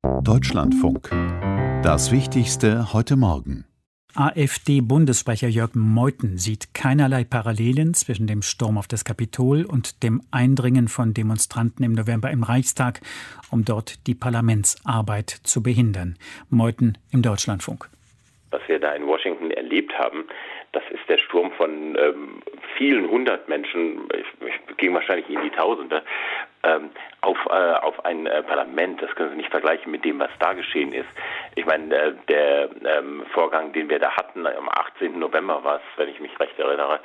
Deutschlandfunk. Das Wichtigste heute Morgen. AfD-Bundessprecher Jörg Meuthen sieht keinerlei Parallelen zwischen dem Sturm auf das Kapitol und dem Eindringen von Demonstranten im November im Reichstag, um dort die Parlamentsarbeit zu behindern. Meuthen im Deutschlandfunk. Was wir da in Washington erlebt haben, das ist der Sturm von vielen hundert Menschen, ging wahrscheinlich in die Tausende, auf ein Parlament. Das können Sie nicht vergleichen mit dem, was da geschehen ist. Ich meine, der Vorgang, den wir da hatten, am 18. November war es, wenn ich mich recht erinnere,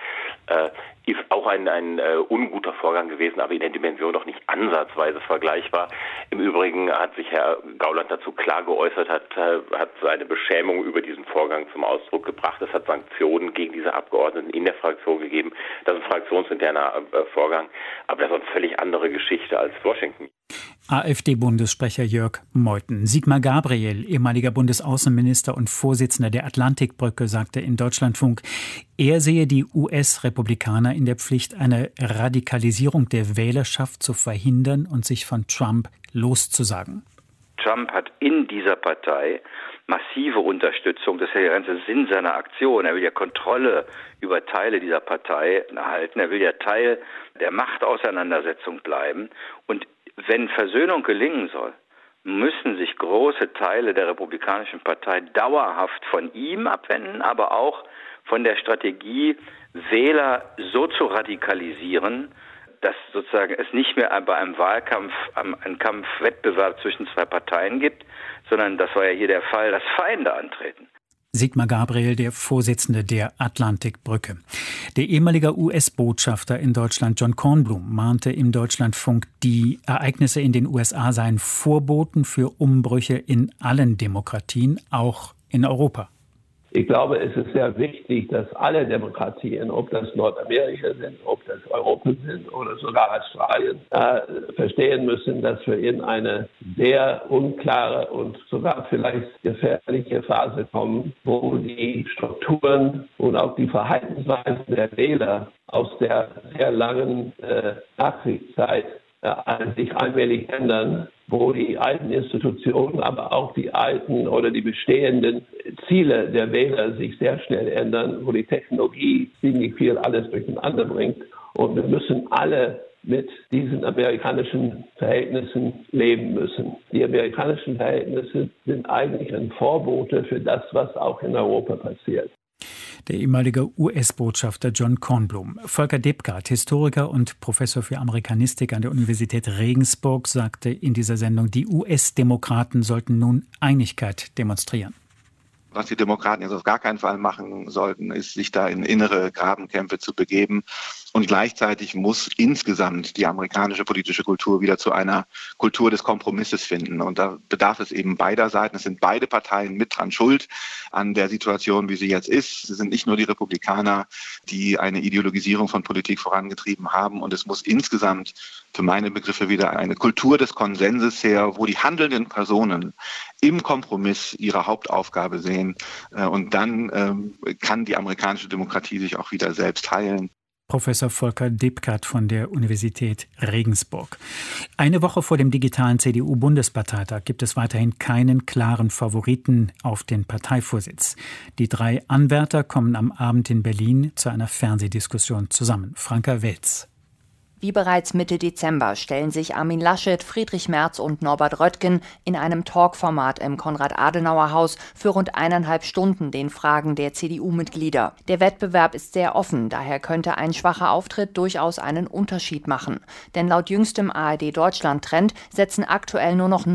ist auch ein unguter Vorgang gewesen, aber in der Dimension doch nicht ansatzweise vergleichbar. Im Übrigen hat sich Herr Gauland dazu klar geäußert, hat seine Beschämung über diesen Vorgang zum Ausdruck gebracht. Es hat Sanktionen gegen diese Abgeordneten in der Fraktion gegeben. Das ist ein fraktionsinterner Vorgang, aber das ist eine völlig andere Geschichte als Washington. AfD-Bundessprecher Jörg Meuthen. Sigmar Gabriel, ehemaliger Bundesaußenminister und Vorsitzender der Atlantikbrücke, sagte im Deutschlandfunk, er sehe die US-Republikaner in der Pflicht, eine Radikalisierung der Wählerschaft zu verhindern und sich von Trump loszusagen. Trump hat in dieser Partei massive Unterstützung. Das ist ja der ganze Sinn seiner Aktion. Er will ja Kontrolle über Teile dieser Partei erhalten. Er will ja Teil der Machtauseinandersetzung bleiben. Und wenn Versöhnung gelingen soll, müssen sich große Teile der Republikanischen Partei dauerhaft von ihm abwenden, aber auch von der Strategie, Wähler so zu radikalisieren, dass sozusagen es nicht mehr bei einem Wahlkampf einen Kampfwettbewerb zwischen zwei Parteien gibt, sondern das war ja hier der Fall, dass Feinde antreten. Sigmar Gabriel, der Vorsitzende der Atlantikbrücke. Der ehemalige US-Botschafter in Deutschland, John Kornblum, mahnte im Deutschlandfunk, die Ereignisse in den USA seien Vorboten für Umbrüche in allen Demokratien, auch in Europa. Ich glaube, es ist sehr wichtig, dass alle Demokratien, ob das Nordamerika sind, ob das Europa sind oder sogar Australien, verstehen müssen, dass wir in eine sehr unklare und sogar vielleicht gefährliche Phase kommen, wo die Strukturen und auch die Verhaltensweisen der Wähler aus der sehr langen Nachkriegszeit sich allmählich ändern, wo die alten Institutionen, aber auch die alten oder die bestehenden Ziele der Wähler sich sehr schnell ändern, wo die Technologie ziemlich viel alles durcheinander bringt. Und wir müssen alle mit diesen amerikanischen Verhältnissen leben müssen. Die amerikanischen Verhältnisse sind eigentlich ein Vorbote für das, was auch in Europa passiert. Der ehemalige US-Botschafter John Kornblum. Volker Debkart, Historiker und Professor für Amerikanistik an der Universität Regensburg, sagte in dieser Sendung, die US-Demokraten sollten nun Einigkeit demonstrieren. Was die Demokraten jetzt auf gar keinen Fall machen sollten, ist, sich da in innere Grabenkämpfe zu begeben. Und gleichzeitig muss insgesamt die amerikanische politische Kultur wieder zu einer Kultur des Kompromisses finden. Und da bedarf es eben beider Seiten. Es sind beide Parteien mit dran schuld an der Situation, wie sie jetzt ist. Es sind nicht nur die Republikaner, die eine Ideologisierung von Politik vorangetrieben haben. Und es muss insgesamt für meine Begriffe wieder eine Kultur des Konsenses her, wo die handelnden Personen im Kompromiss ihre Hauptaufgabe sehen. Und dann kann die amerikanische Demokratie sich auch wieder selbst heilen. Professor Volker Debkart von der Universität Regensburg. Eine Woche vor dem digitalen CDU-Bundesparteitag gibt es weiterhin keinen klaren Favoriten auf den Parteivorsitz. Die 3 Anwärter kommen am Abend in Berlin zu einer Fernsehdiskussion zusammen. Franka Welz. Wie bereits Mitte Dezember stellen sich Armin Laschet, Friedrich Merz und Norbert Röttgen in einem Talkformat im Konrad-Adenauer-Haus für rund 1,5 Stunden den Fragen der CDU-Mitglieder. Der Wettbewerb ist sehr offen, daher könnte ein schwacher Auftritt durchaus einen Unterschied machen. Denn laut jüngstem ARD-Deutschland-Trend setzen aktuell nur noch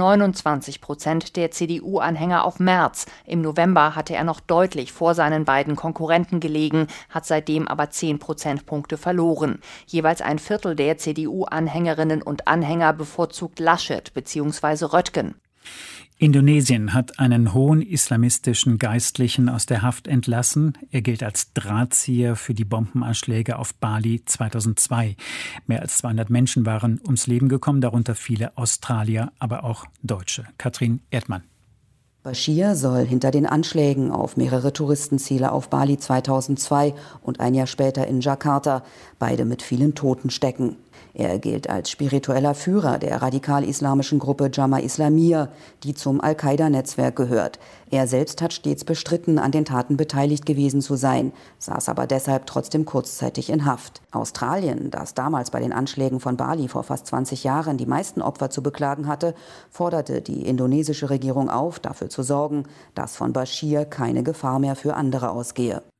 29% der CDU-Anhänger auf Merz. Im November hatte er noch deutlich vor seinen beiden Konkurrenten gelegen, hat seitdem aber 10 Prozentpunkte verloren. Jeweils ein Viertel der CDU-Anhängerinnen und Anhänger bevorzugt Laschet bzw. Röttgen. Indonesien hat einen hohen islamistischen Geistlichen aus der Haft entlassen. Er gilt als Drahtzieher für die Bombenanschläge auf Bali 2002. Mehr als 200 Menschen waren ums Leben gekommen, darunter viele Australier, aber auch Deutsche. Katrin Erdmann. Bashir soll hinter den Anschlägen auf mehrere Touristenziele auf Bali 2002 und ein Jahr später in Jakarta, beide mit vielen Toten, stecken. Er gilt als spiritueller Führer der radikal-islamischen Gruppe Jama Islamiyah, die zum Al-Qaida-Netzwerk gehört. Er selbst hat stets bestritten, an den Taten beteiligt gewesen zu sein, saß aber deshalb trotzdem kurzzeitig in Haft. Australien, das damals bei den Anschlägen von Bali vor fast 20 Jahren die meisten Opfer zu beklagen hatte, forderte die indonesische Regierung auf, dafür zu sorgen, dass von Bashir keine Gefahr mehr für andere ausgehe.